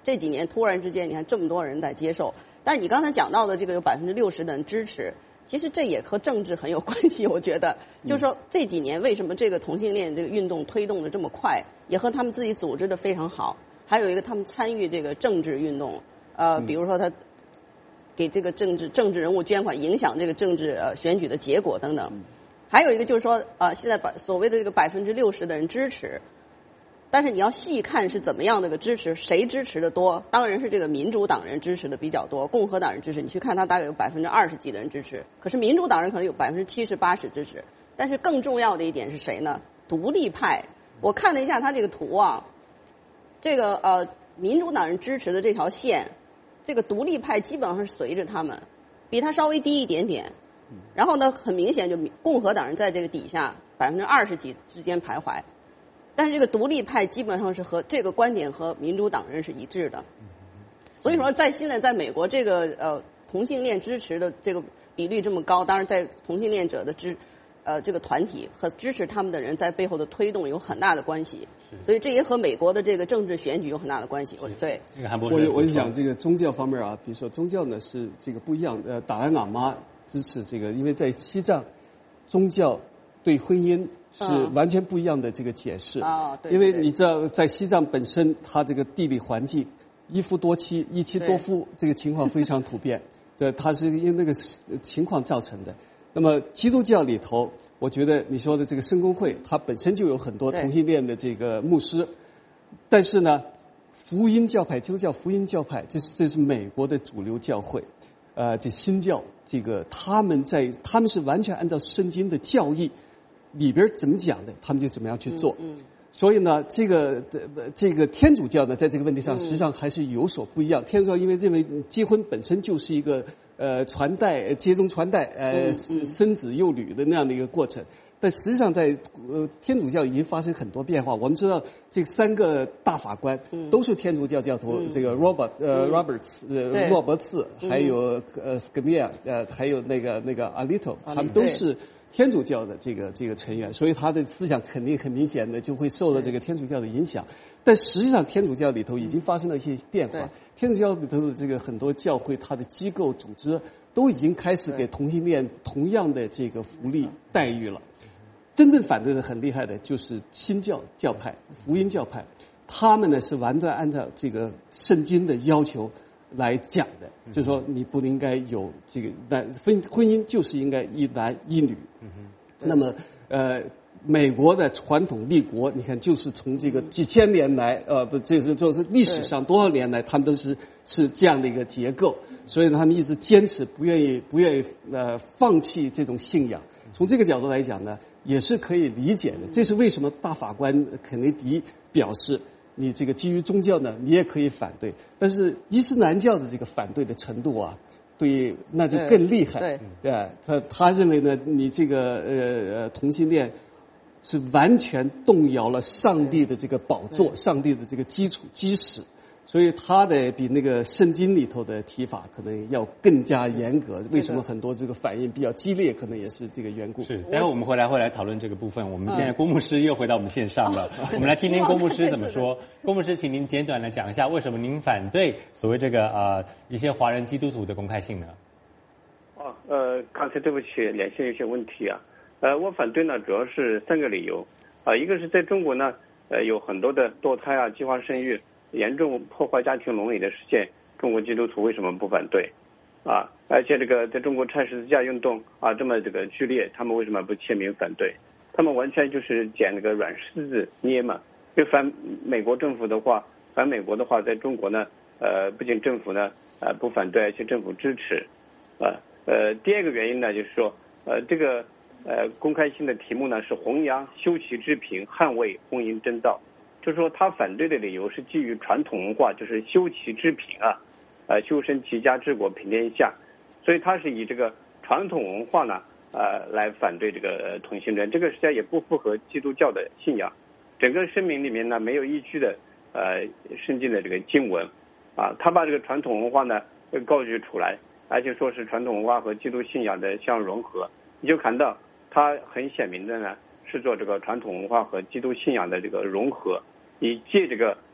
这几年突然之间，你看这么多人在接受。但是你刚才讲到的这个有60%的人支持，其实这也和政治很有关系。我觉得，就是说这几年为什么这个同性恋这个运动推动的这么快，也和他们自己组织的非常好。还有一个，他们参与这个政治运动，比如说他给这个政治人物捐款，影响这个政治选举的结果等等。还有一个就是说，现在所谓的这个60%的人支持。但是你要细看是怎么样的个支持，谁支持的多？当然是这个民主党人支持的比较多，共和党人支持。你去看他大概有20%几的人支持，可是民主党人可能有70%、80%支持。但是更重要的一点是谁呢？独立派。我看了一下他这个图啊，这个民主党人支持的这条线，这个独立派基本上是随着他们，比他稍微低一点点。然后呢，很明显就共和党人在这个底下20%几之间徘徊。但是这个独立派基本上是和这个观点和民主党人是一致的，所以说现在在美国这个同性恋支持的这个比率这么高，当然在同性恋者的这个团体和支持他们的人在背后的推动有很大的关系，所以这也和美国的这个政治选举有很大的关系。对， 我就讲这个宗教方面啊，比如说宗教呢是这个不一样的，达赖喇嘛支持这个，因为在西藏宗教对婚姻是完全不一样的这个解释对， 因为你知道在西藏本身它这个地理环境一夫多妻一妻多夫这个情况非常普遍，它是因为那个情况造成的。那么基督教里头，我觉得你说的这个圣公会它本身就有很多同性恋的这个牧师，但是呢福音教派，基督教福音教派这是美国的主流教会，这新教这个他们是完全按照圣经的教义里边怎么讲的，他们就怎么样去做。所以呢，这个天主教呢，在这个问题上实际上还是有所不一样。天主教因为认为结婚本身就是一个传代接宗传代生子幼女的那样的一个过程，但实际上在天主教已经发生很多变化。我们知道这3个大法官都是天主教教徒，这个罗伯茨，还有斯科尼亚，还有那个阿利托，他们都是天主教的这个成员，所以他的思想肯定很明显的就会受到这个天主教的影响。但实际上天主教里头已经发生了一些变化，天主教里头的这个很多教会，它的机构组织都已经开始给同性恋同样的这个福利待遇了。真正反对的很厉害的就是新教派、福音教派，他们呢是完全按照这个圣经的要求来讲的，就是说你不应该有这个婚姻就是应该一男一女。那么美国的传统立国，你看就是从这个几千年来，就是历史上多少年来，他们都是这样的一个结构，所以他们一直坚持不愿意放弃这种信仰。从这个角度来讲呢，也是可以理解的。这是为什么大法官肯尼迪表示，你这个基于宗教呢，你也可以反对，但是伊斯兰教的这个反对的程度啊，对，那就更厉害。他认为呢，你这个同性恋是完全动摇了上帝的这个宝座，上帝的这个基石，所以他的比那个圣经里头的提法可能要更加严格。为什么很多这个反应比较激烈，可能也是这个缘故。 是，待会我们会来讨论这个部分。我们现在郭牧师又回到我们线上了，我们来听听郭牧师怎么说。郭牧师，请您简短的讲一下，为什么您反对所谓这个一些华人基督徒的公开性呢？ 刚才对不起，连线有些问题啊。我反对呢，主要是3个理由一个是在中国呢，有很多的堕胎啊、计划生育严重破坏家庭伦理的事件，中国基督徒为什么不反对而且这个在中国拆十字架运动这么这个剧烈，他们为什么不签名反对？他们完全就是捡那个软柿子捏嘛。就反美国政府的话，反美国的话，在中国呢，不仅政府呢不反对，而且政府支持第二个原因呢，就是说这个公开性的题目呢是弘扬修齐之平，捍卫婚姻真道。就是说他反对的理由是基于传统文化，就是修齐之平修身齐家治国平天下，所以他是以这个传统文化呢来反对这个同性恋，这个实际上也不符合基督教的信仰。整个声明里面呢没有依据的圣经的这个经文他把这个传统文化呢告举出来，而且说是传统文化和基督信仰的相融合，你就看到他很显明的呢是做这个传统文化和基督信仰的这个融合，以借这个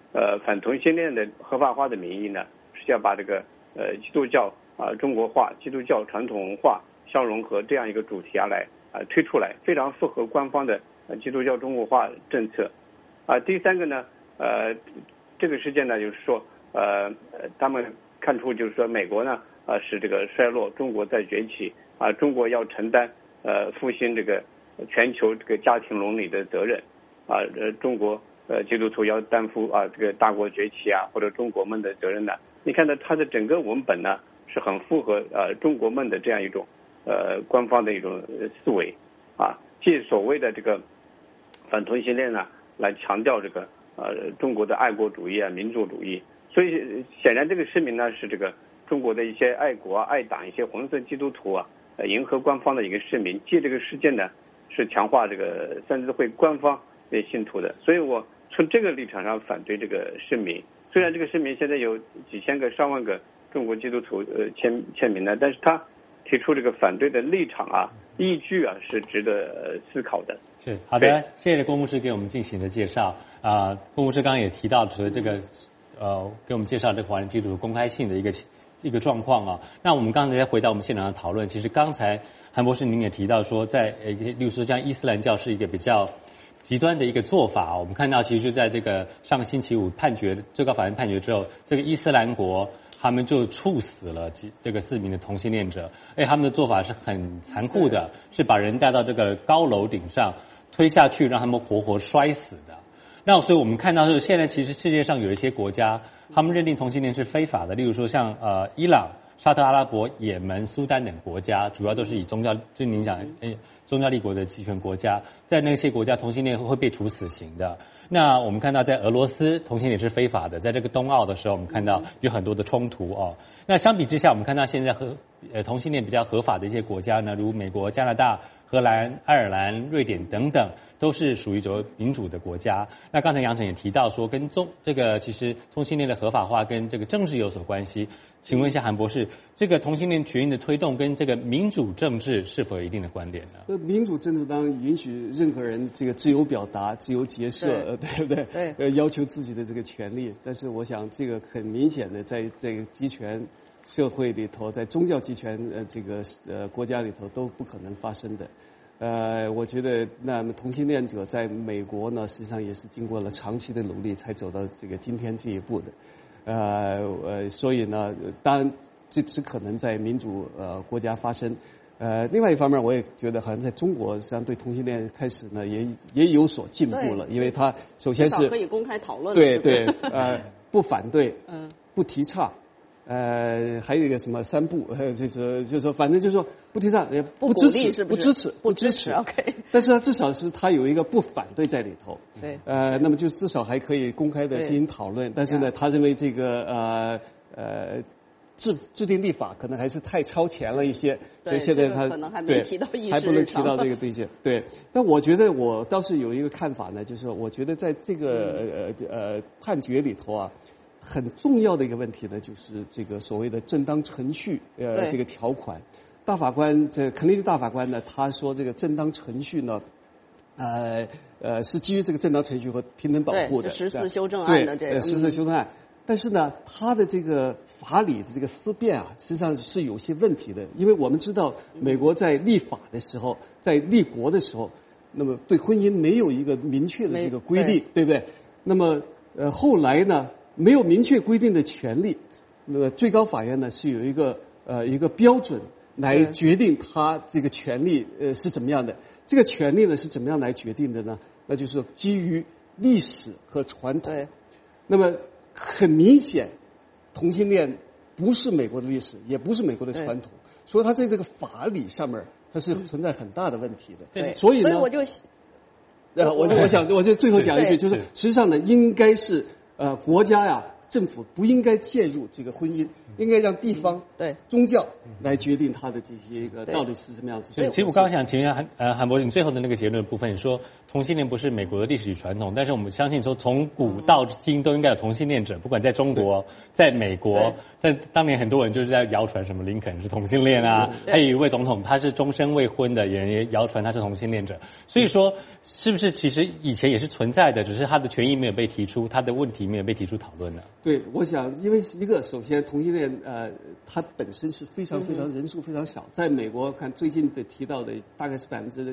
反同性恋的合法化的名义呢，是要把这个基督教中国化、基督教传统文化相融合这样一个主题来推出来，非常符合官方的基督教中国化政策。第三个呢，这个事件呢，就是说他们看出就是说美国呢是这个衰落，中国在崛起中国要承担复兴这个全球这个家庭伦理的责任中国基督徒要担负这个大国崛起或者中国梦的责任呢。你看到它的整个文本呢是很符合中国梦的这样一种官方的一种思维借所谓的这个反同性恋呢来强调这个中国的爱国主义民族主义。所以显然这个声明呢是这个中国的一些爱国爱党一些红色基督徒迎合官方的一个声明，借这个事件呢是强化这个三自会官方的信徒的。所以我从这个立场上反对这个声明。虽然这个声明现在有几千个上万个中国基督徒签名的，但是他提出这个反对的立场依据是值得思考的。 是好的，谢谢郭牧师给我们进行的介绍郭牧师刚刚也提到除了这个给我们介绍这个华人基督徒公开性的一个状况那我们刚才再回到我们现场的讨论，其实刚才韩博士您也提到说，在例如说像伊斯兰教是一个比较极端的一个做法我们看到其实就在这个上个星期五最高法院判决之后，这个伊斯兰国他们就处死了这个4名的同性恋者，他们的做法是很残酷的，是把人带到这个高楼顶上推下去，让他们活活摔死的。那所以我们看到就是现在其实世界上有一些国家他们认定同性恋是非法的，例如说像伊朗、沙特阿拉伯、也门、苏丹等国家，主要都是以宗教，就您讲宗教立国的集权国家，在那些国家同性恋会被处死刑的。那我们看到在俄罗斯同性恋是非法的，在这个冬奥的时候我们看到有很多的冲突那相比之下我们看到现在同性恋比较合法的一些国家呢，如美国、加拿大、荷兰、爱尔兰、瑞典等等，都是属于民主的国家。那刚才杨晨也提到说跟这个其实同性恋的合法化跟这个政治有所关系，请问一下韩博士，这个同性恋权益的推动跟这个民主政治是否有一定的关联呢？ 民主政治当然允许任何人这个自由表达、自由结社，对不对？对，要求自己的这个权利。但是我想这个很明显的在这个集权社会里头，在宗教集权国家里头都不可能发生的。我觉得那么同性恋者在美国呢，实际上也是经过了长期的努力才走到这个今天这一步的。所以呢，当然这只可能在民主国家发生。另外一方面，我也觉得好像在中国，实际上对同性恋开始呢也有所进步了，因为他首先是可以公开讨论了， 对不反对，不提倡。还有一个什么3不，就是说，反正就是说不提倡，也不支持，不支持。 OK。 但是呢，至少是他有一个不反对在里头。 对。 那么就至少还可以公开的进行讨论。但是呢，他认为这个制定立法可能还是太超前了一些，所以现在他可能还没提到议事日常， 还不能提到这个对象。对。但我觉得我倒是有一个看法呢，就是我觉得在这个判决里头很重要的一个问题呢，就是这个所谓的正当程序这个条款。大法官肯尼迪大法官呢，他说这个正当程序呢，是基于这个正当程序和平等保护的。 14修正案的这个 14修正案。但是呢，他的这个法理的这个思辨实际上是有些问题的，因为我们知道美国在立法的时候，在立国的时候，那么对婚姻没有一个明确的这个规定，对不对？那么后来呢？没有明确规定的权利，那么最高法院呢是有一个标准来决定他这个权利是怎么样的。这个权利呢是怎么样来决定的呢？那就是基于历史和传统。那么很明显，同性恋不是美国的历史，也不是美国的传统，所以它在这个法理上面它是存在很大的问题的。 对， 所以呢， 我就最后讲一句，就是实际上呢，应该是国家政府不应该介入这个婚姻，应该让地方宗教来决定它的这些一个到底是什么样子。 所以，其实我刚刚想请问韩博士，你最后的那个结论部分，你说同性恋不是美国的历史与传统，但是我们相信说从古到今都应该有同性恋者，不管在中国、在美国，在当年很多人就是在谣传什么林肯是同性恋啊，还有一位总统他是终身未婚的，也谣传他是同性恋者。所以说，是不是其实以前也是存在的，只是他的权益没有被提出，他的问题没有被提出讨论呢？对， 我想，因为首先同性恋它本身是非常人数非常少，在美国看最近的提到的大概是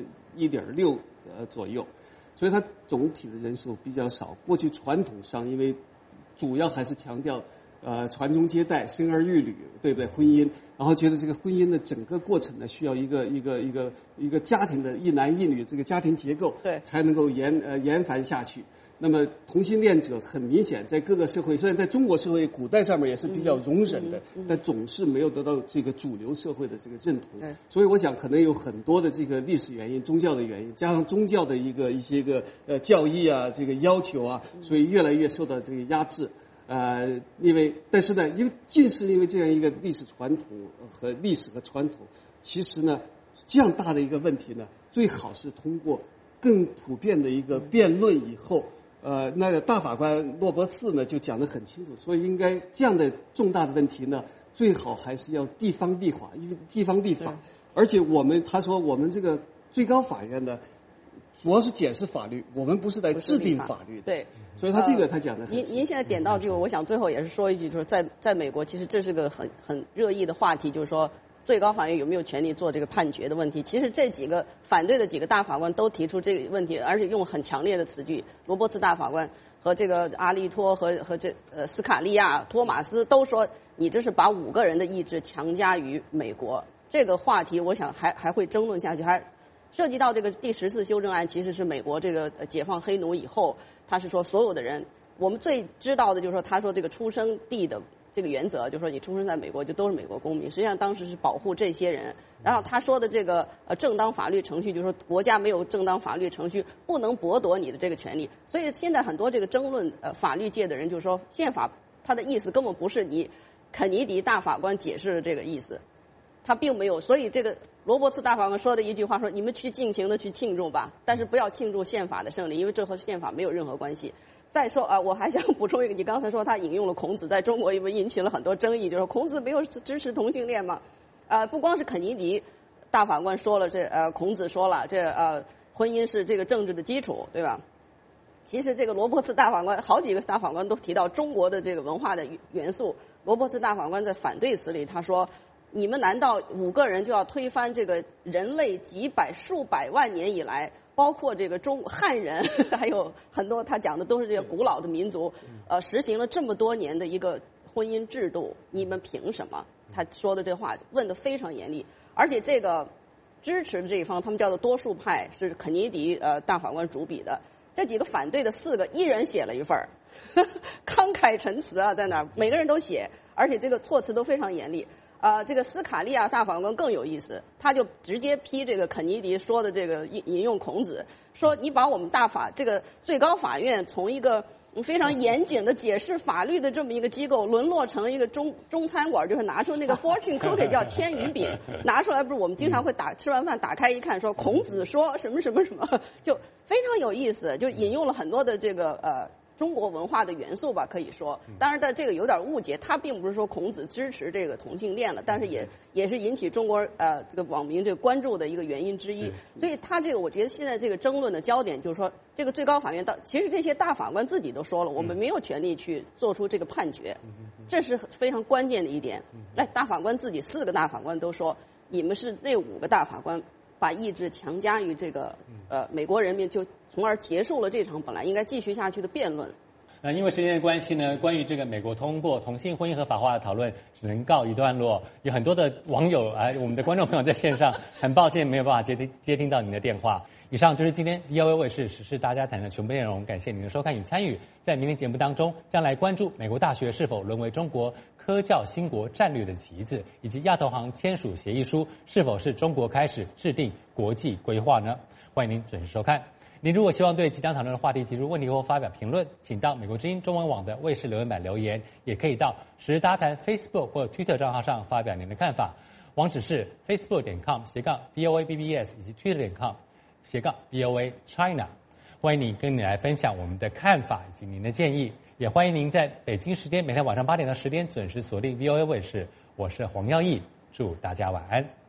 1.6%左右，所以它总体的人数比较少。过去传统上，因为主要还是强调传宗接代、生儿育女，对不对？婚姻，然后觉得这个婚姻的整个过程呢，需要一个家庭的一男一女这个家庭结构，才能够延繁下去。那么同性恋者很明显在各个社会，虽然在中国社会古代上面也是比较容忍的，但总是没有得到这个主流社会的这个认同。所以我想可能有很多的这个历史原因、宗教的原因，加上宗教的一些教义啊、这个要求啊，所以越来越受到这个压制。但是呢，正是因为这样一个历史传统和历史和传统，其实呢，这样大的一个问题呢，最好是通过更普遍的一个辩论以后。那个大法官洛伯茨呢就讲得很清楚，所以应该这样的重大的问题呢，最好还是要地方立法，因为地方立法，而且他说我们这个最高法院呢，主要是解释法律，我们不是来制定法律的。对，所以他讲的很清楚。 您现在点到这个，我想最后也是说一句，就是在美国，其实这是个很热议的话题，就是说。最高法院有没有权利做这个判决的问题？其实这几个反对的几个大法官都提出这个问题，而且用很强烈的词句。罗伯茨大法官和这个阿利托和斯卡利亚、托马斯都说，你这是把5个人的意志强加于美国。这个话题，我想还会争论下去，还涉及到这个第14修正案，其实是美国这个解放黑奴以后，他是说所有的人，我们最知道的就是说，他说这个出生地的。这个原则就是说，你出生在美国就都是美国公民。实际上当时是保护这些人。然后他说的这个正当法律程序，就是说国家没有正当法律程序，不能剥夺你的这个权利。所以现在很多这个争论法律界的人就说，宪法它的意思根本不是你肯尼迪大法官解释的这个意思，他并没有。所以这个罗伯茨大法官说的一句话说，你们去尽情的去庆祝吧，但是不要庆祝宪法的胜利，因为这和宪法没有任何关系。再说我还想补充一个，你刚才说他引用了孔子，在中国因为引起了很多争议，就是说孔子没有支持同性恋嘛？不光是肯尼迪大法官说了，孔子说了，婚姻是这个政治的基础，对吧？其实这个罗伯茨大法官，好几个大法官都提到中国的这个文化的元素。罗伯茨大法官在反对词里他说，你们难道5个人就要推翻这个人类数百万年以来，包括这个汉人，还有很多他讲的都是这个古老的民族，实行了这么多年的一个婚姻制度，你们凭什么？他说的这话问得非常严厉，而且这个支持的这一方，他们叫做多数派，是肯尼迪大法官主笔的。这几个反对的4个，一人写了一份慷慨陈词啊，在那儿每个人都写，而且这个措辞都非常严厉。这个斯卡利亚大法官更有意思，他就直接批这个肯尼迪说的这个引用孔子，说你把我们这个最高法院从一个非常严谨的解释法律的这么一个机构，沦落成一个中餐馆，就是拿出那个 fortune cookie 叫千鱼饼，拿出来不是我们经常会吃完饭打开一看，说孔子说什么什么什么，就非常有意思，就引用了很多的这个中国文化的元素吧，可以说。当然，但这个有点误解，他并不是说孔子支持这个同性恋了，但是也是引起中国这个网民这个关注的一个原因之一。所以他这个，我觉得现在这个争论的焦点就是说，这个最高法院其实这些大法官自己都说了，我们没有权利去做出这个判决，这是非常关键的一点。大法官自己4个大法官都说，你们是那5个大法官把意志强加于这个美国人民，就从而结束了这场本来应该继续下去的辩论。 因为时间的关系呢，关于这个美国通过同性婚姻合法化的讨论只能告一段落。有很多的网友我们的观众朋友在线上，很抱歉没有办法接听到您的电话。以上就是今天 VOA 卫视时事大家谈的全部内容，感谢您的收看与参与。在明天节目当中，将来关注美国大学是否沦为中国科教兴国战略的棋子，以及亚投行签署协议书是否是中国开始制定国际规划呢？欢迎您准时收看。 您如果希望对即将讨论的话题提出问题或发表评论，请到美国之音中文网的卫视留言板留言，也可以到时事大谈 Facebook 或 Twitter 账号上发表您的看法。网址是 facebook.com/voabbs 以及 twitter.com/voa China。欢迎您跟你来分享我们的看法以及您的建议，也欢迎您在北京时间每天晚上8点到10点准时锁定 VOA 卫视。我是黄耀义，祝大家晚安。